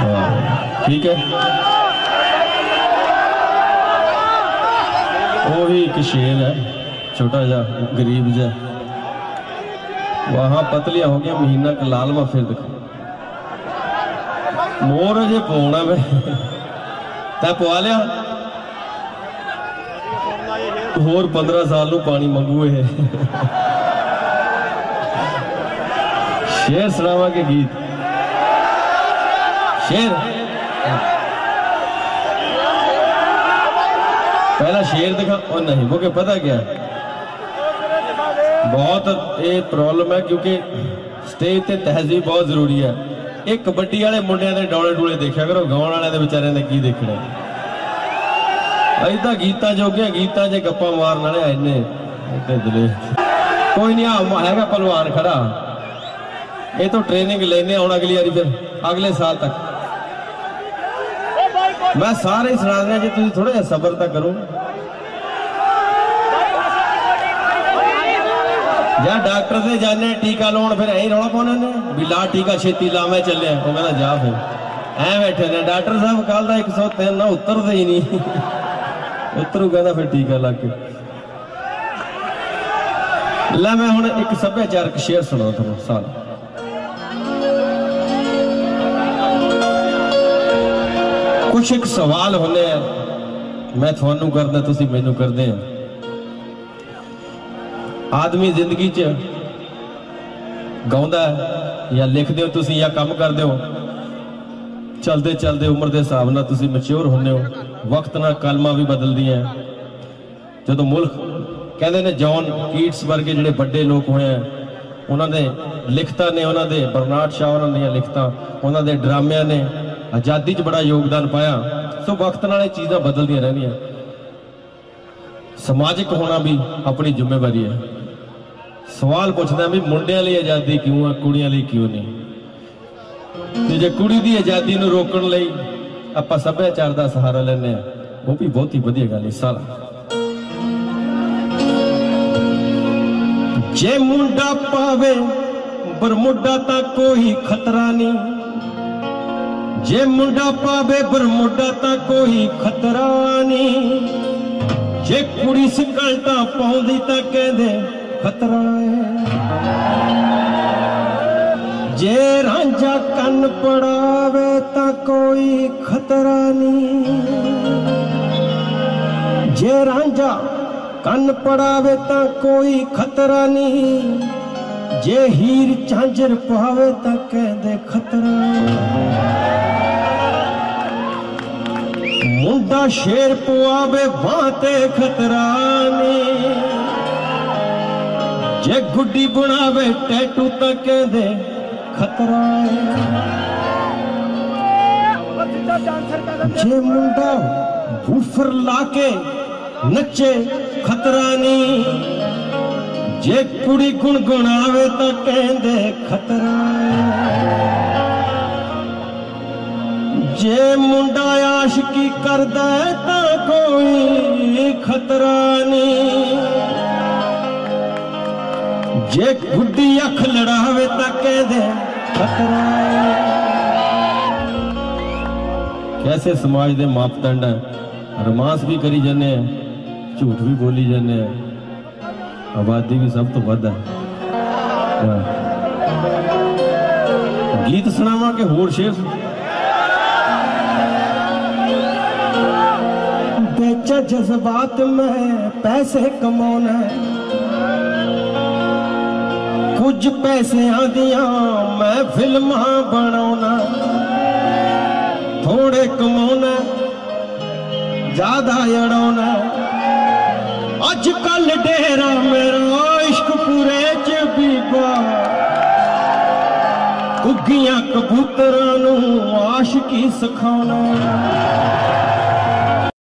ठीक है, वो भी एक शेर है छोटा जा गरीब जा, वहां पतलियां हो गया महीना का लालमा फिर दिखा मोर अजे पौना मैं तै पवा लिया होर 15 साल पानी मंगू है। शेर सुनावा के गीत शेर पहला शेर दिखा और नहीं वो क्या पता क्या बहुत ये प्रॉब्लम है क्योंकि स्टेज ते तहजीब बहुत जरूरी है। एक कबड्डी वाले मुंडिया के डौले डूले देखा करो, गाउन वाले बेचारे ने की देखना। अज तो गीता जोगे गीता च गप्पा मारन वाले इन्ने दिले कोई नहीं हैगा पहलवान खड़ा, ये तो ट्रेनिंग लेने आना अगली बारी फिर अगले साल तक। मैं सारे सुना देना जी, तुम थोड़ा जिहा सबर तक करो। या डॉक्टर से जाने टीका लाने फिर यही रौला पाने ने भी ला टीका छेती ला मैं चलिया, वो कहना जा फिर ऐ बैठे ने डॉक्टर साहब कल का 103 ना उतरते ही नहीं उतरू कहना फिर टीका ला के ला। मैं हुण एक सभ्याचारक शेर सुना तुहानूं साल कुछ एक सवाल होने मैं थानू करदा तुसी मैनू करदे हैं। आदमी जिंदगी च गाउंदा या लिखदे हो तुसी या काम करदे हो, चलते चलते उम्र के हिसाब नाल तुसी मैच्योर होने हो, वक्त नाल कलमा भी बदलदी है। जो मुल्क कहते ने जॉन कीट्स वर्गे जिहड़े बड़े लोग होए हैं उन्होंने लिखता ने, उन्होंने बर्नार्ड शॉ उन्होंने लिखता, उन्होंने ड्रामिया ने आजादी च बड़ा योगदान पाया। सो वक्त नाल चीज़ां बदलदियां रहंदियां। समाजिक होना भी अपनी जिम्मेवारी है। सवाल पूछदा भी मुंडियां लई आजादी क्यों है, कुड़ियां लई क्यों नहीं। ते जे कुड़ी दी आजादी नूं रोकण लई आपां सभ्याचार दा सहारा लैंदे आ, वो भी बहुत ही वधिया गल है। सारा जे मुंडा पावे बरमुडा तां कोई खतरा नहीं, जे मुंडा पावे बरमुडा तां कोई खतरा नहीं, जे कुड़ी सकलटा पाउंदी तां कहंदे खतरा है, जे रांझा कन पड़ावे तां कोई खतरा नहीं, जे रांझा कन पड़ावे तां कोई खतरा नहीं, जे हीर झांझर पावे तां कहंदे खतरा है। मुंडा शेर पुआवे बाते खतरा नहीं, जे गुड्डी बुनावे टैटू तक कहंदे खतरा है, जे मुंडा बूफर लाके नचे खतरा नहीं, जे कुड़ी गुणगुणावे तो कहंदे खतरा है, जे मुंडा आशिकी करदा तां कोई खतरा नहीं, जे गुड्डी अख लड़ावे तां कहंदे खतरा है। कैसे समाज दे मापदंड है, रोमांस भी करी जाने हैं, झूठ भी बोली जाने हैं, आबादी भी सब तो वध है। गीत सुनावा के होर शेर बेचा जज्बात में पैसे कमाना, कुछ पैसे आदियां मैं फिल्मां बनाना, थोड़े कमाना ज्यादा अड़ाना, अजकल डेरा मेरा इश्क पूरे च बीबा, कुगियां कबूतरां नूं आशिकी सिखाना।